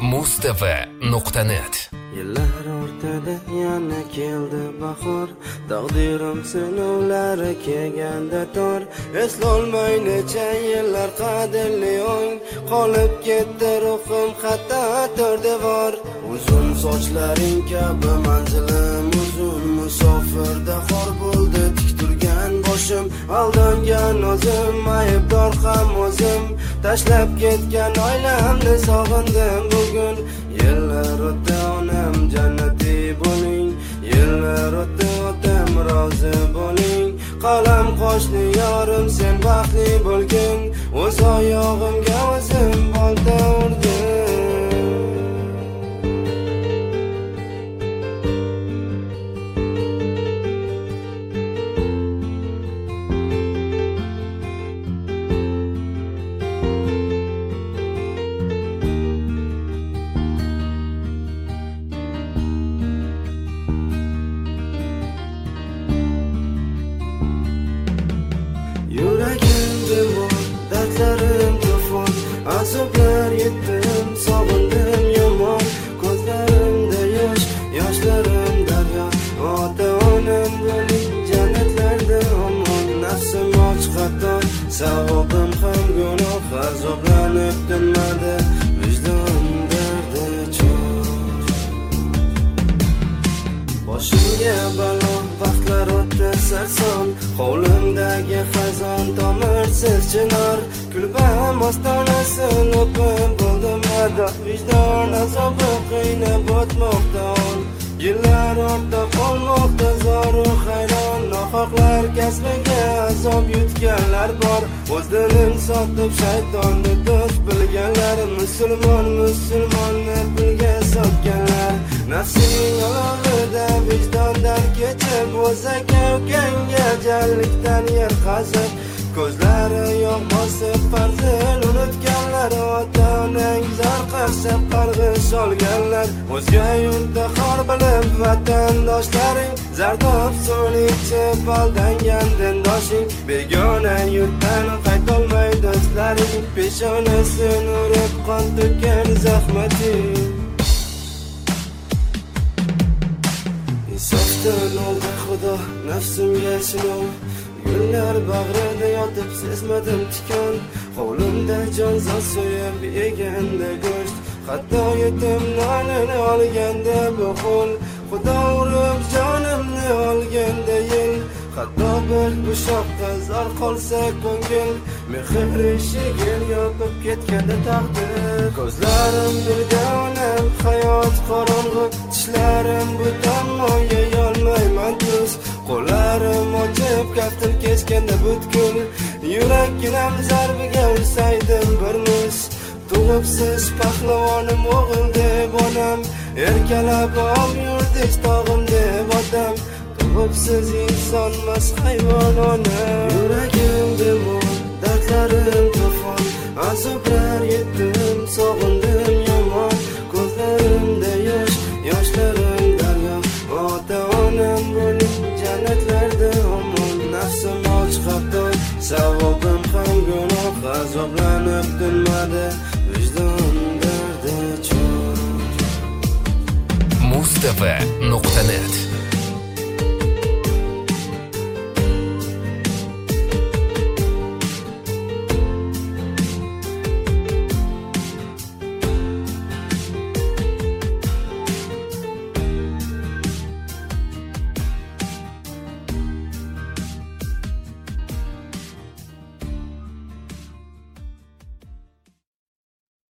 muz.net. Yillar ortada yana keldi bahor, taqdirim sinovlari kelganda tor. Eslolmay necha yillar qadrli ong, qolib ketdi ruhim xata tor devor. Uzun sochlaring kabi manzilim uzun, musofirda xor bo'ldi tik turgan boshim. Aldangan o'zim, aybdor ham o'zim, tashlab ketgan oilamni sog'indim bugun. Yillar o'tdi onam jannati bo'ling, yillar o'tdi otam rozi bo'ling. Qalam qoshli yorim sen baxtli bo'lgin, o'z oyog'imga o'zim bolta urdim. Yuragim demon, dardlarim tufon, azoblar yetdim, sog'indim yomon. Ko'zlarimda yosh, yoshlarim daryo, ota-onam bo'ling jannatlarda omon. Nafsim och xato, savobim ham gunoh, azoblanib tinmadi vijdon dardi chor. Boshimga balo, vaqtlar o'tdi sarson, hovlimdagi xazon tomirsiz chinor. Kulbam ostonasin o'pib bo'ldim ado, vijdon azobi qiynab o'tmoqda on. Yillar ortda qolmoqda zoru hayron, nohaqlar kasbiga azob yutganlar bor. O'z dilin sotib shaytonni do'st bilganlar, musulmonni pulga sotganlar. Nafsining olovida vijdondan kechib, o'z aka-ukangga jallikdan yer qazib, ko'zlari yog' bosib farzin unutganlar. Ota-onang zar qarshab qarg'ish olganlar, o'zga yurtda xor bilib vatandoshlaring, zardob suv ichib aldangan dindoshing. Begona yurtdan qaytolmay do'stlaring, peshonasin urib qon to'kkan zahmating. Insofdan oldi Xudo nafsimga sinov, gullar bag'rida yotib sezmadim tikon. Hovlimda jonzot so'yib yeganda go'sht, hatto yetim nonini olganda bu qo'l. Xudo urib jonimni olganda yil, hatto bir bushoqqa zor qolsa ko'ngil. Mehr eshigin yopib ketganda taqdir, ko'zlarim birga onam hayot qorong'u, tishlarim bu tomonga yolmayman tuz. Qo'llarim ochib kaftim keskanda butkul, yurakginam zarbiga ursaydim bir muz. Tug'ibsiz pahlavonim o'g'il deb onam, erkalab om yurdish tog'im deb otam. Tug'ibsiz insonmas hayvon onam. Yuragim demon, dardlarim tufon, azoblar yetdim, sog'indim yomon. Ko'zlarimda yosh, yoshlarim daryo, ota-onam bo'ling jannatlarda omon. Nafsim och xato, savobim ham gunoh, azoblanib tinmadi vijdon dardi chor. muz.net